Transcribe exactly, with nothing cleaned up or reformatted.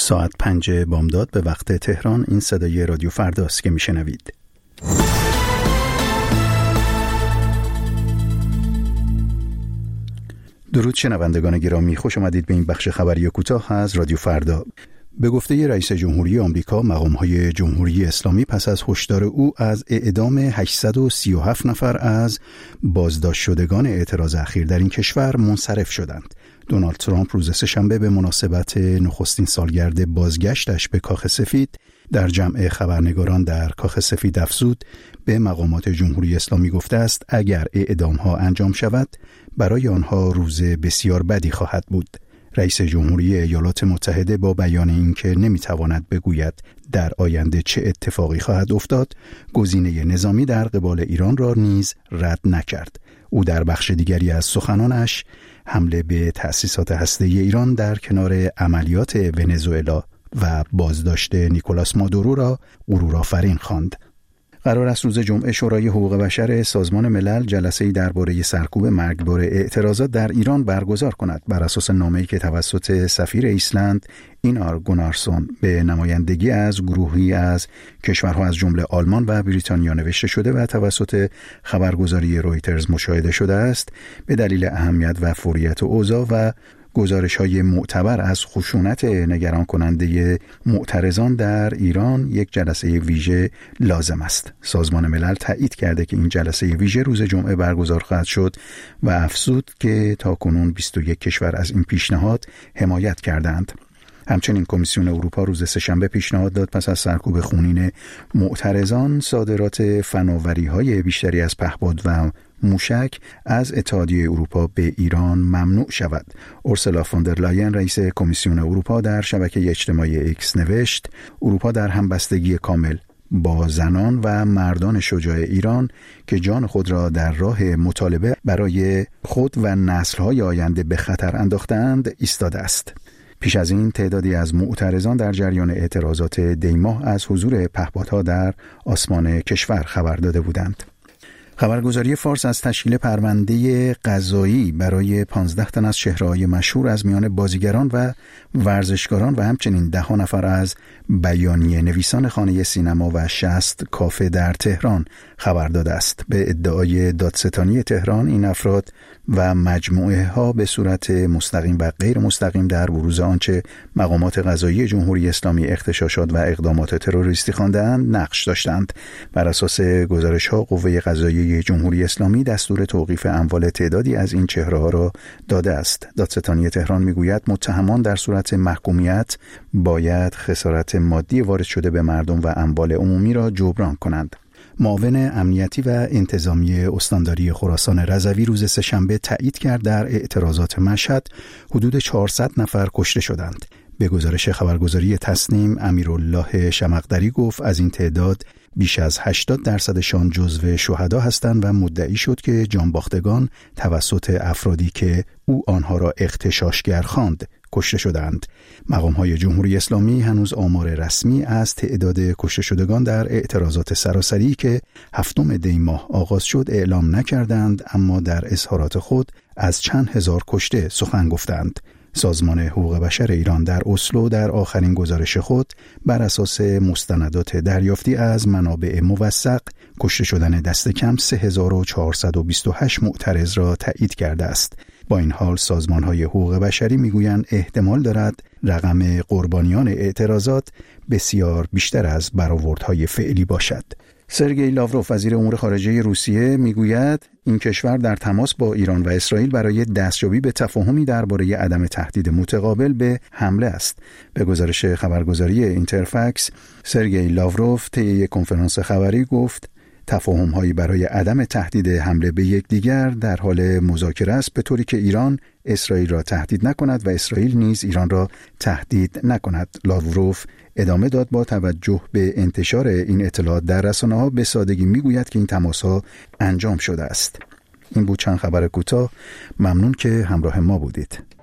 ساعت پنج بامداد به وقت تهران. این صدای رادیو فرداست که میشنوید. درود شنوندگان گرامی، خوش آمدید به این بخش خبری کوتاه از رادیو فردا. به گفته رئیس جمهوری آمریکا، مقام‌های جمهوری اسلامی پس از هشدار او از اعدام هشتصد و سی و هفت نفر از بازداشت شدگان اعتراض اخیر در این کشور منصرف شدند. دونالد ترامپ روز سه‌شنبه به مناسبت نخستین سالگرد بازگشتش به کاخ سفید در جمع خبرنگاران در کاخ سفید افزود به مقامات جمهوری اسلامی گفته است اگر اعدام‌ها انجام شود برای آنها روز بسیار بدی خواهد بود. رئیس جمهوری ایالات متحده با بیان اینکه نمیتواند بگوید در آینده چه اتفاقی خواهد افتاد، گزینه نظامی در قبال ایران را نیز رد نکرد. او در بخش دیگری از سخنانش حمله به تأسیسات هسته‌ای ایران در کنار عملیات ونزوئلا و بازداشت نیکولاس مادورو را غرورآفرین خواند. قرار است روز جمعه شورای حقوق بشر سازمان ملل جلسه‌ای درباره سرکوب مرگبار اعتراضات در ایران برگزار کند. بر اساس نامه‌ای که توسط سفیر ایسلند اینار گونارسون به نمایندگی از گروهی از کشورها از جمله آلمان و بریتانیا نوشته شده و توسط خبرگزاری رویترز مشاهده شده است، به دلیل اهمیت و فوریت اوضاع و گزارش‌های معتبر از خشونت نگران کننده معترضان در ایران یک جلسه ویژه لازم است. سازمان ملل تایید کرده که این جلسه ویژه روز جمعه برگزار خواهد شد و افزود که تاکنون بیست و یک کشور از این پیشنهاد حمایت کردند. همچنین کمیسیون اروپا روز سه‌شنبه پیشنهاد داد پس از سرکوب خونین معترضان صادرات فناوری‌های بیشتری از پهپاد و موشک از اتحادیه اروپا به ایران ممنوع شود. اورسولا فوندر لاین رئیس کمیسیون اروپا در شبکه اجتماعی ایکس نوشت اروپا در همبستگی کامل با زنان و مردان شجاع ایران که جان خود را در راه مطالبه برای خود و نسل‌های آینده به خطر انداختند ایستاده است. پیش از این تعدادی از معترضان در جریان اعتراضات دیماه از حضور پهپادها در آسمان کشور خبر داده بودند. خبرگزاری فارس از تشکیل پرونده قضایی برای پانزده تن از چهره‌های مشهور از میان بازیگران و ورزشکاران و همچنین ده نفر از بیانیه نویسان خانه سینما و شصت کافه در تهران خبر داده است. به ادعای دادستانی تهران این افراد و مجموعه ها به صورت مستقیم و غیر مستقیم در بروز آنچه مقامات قضایی جمهوری اسلامی اغتشاشات و اقدامات تروریستی خواندند نقش داشتند. بر اساس گزارش ها قوه قضاییه جمهوری اسلامی دستور توقیف اموال تعدادی از این چهره ها را داده است. دادستانی تهران میگوید متهمان در صورت محکومیت باید خسارت مادی وارد شده به مردم و اموال عمومی را جبران کنند. معاون امنیتی و انتظامی استانداری خراسان رضوی روز سه‌شنبه تایید کرد در اعتراضات مشهد حدود چهارصد نفر کشته شدند. به گزارش خبرگزاری تسنیم امیرالله شمقدری گفت از این تعداد بیش از هشتاد درصدشان جزو شهدا هستند و مدعی شد که جانباختگان توسط افرادی که او آنها را اغتشاشگر خواند کشته شدند. مقام‌های جمهوری اسلامی هنوز آمار رسمی از تعداد کشته شدگان در اعتراضات سراسری که هفتم دی ماه آغاز شد اعلام نکردند، اما در اظهارات خود از چند هزار کشته سخن گفتند. سازمان حقوق بشر ایران در اسلو در آخرین گزارش خود بر اساس مستندات دریافتی از منابع موثق کشته شدن دست کم سه هزار و چهارصد و بیست و هشت معترض را تایید کرده است. با این حال سازمان‌های حقوق بشری میگویند احتمال دارد رقم قربانیان اعتراضات بسیار بیشتر از برآوردهای فعلی باشد. سرگئی لاوروف وزیر امور خارجه روسیه میگوید این کشور در تماس با ایران و اسرائیل برای دستیابی به تفاهمی درباره عدم تهدید متقابل به حمله است. به گزارش خبرگزاری اینترفکس، سرگئی لاوروف طی یک کنفرانس خبری گفت تفاهم‌هایی برای عدم تهدید حمله به یکدیگر در حال مذاکره است، به طوری که ایران اسرائیل را تهدید نکند و اسرائیل نیز ایران را تهدید نکند. لاوروف ادامه داد با توجه به انتشار این اطلاعات در رسانه‌ها به سادگی میگوید که این تماس‌ها انجام شده است. این بود چند خبر کوتاه. ممنون که همراه ما بودید.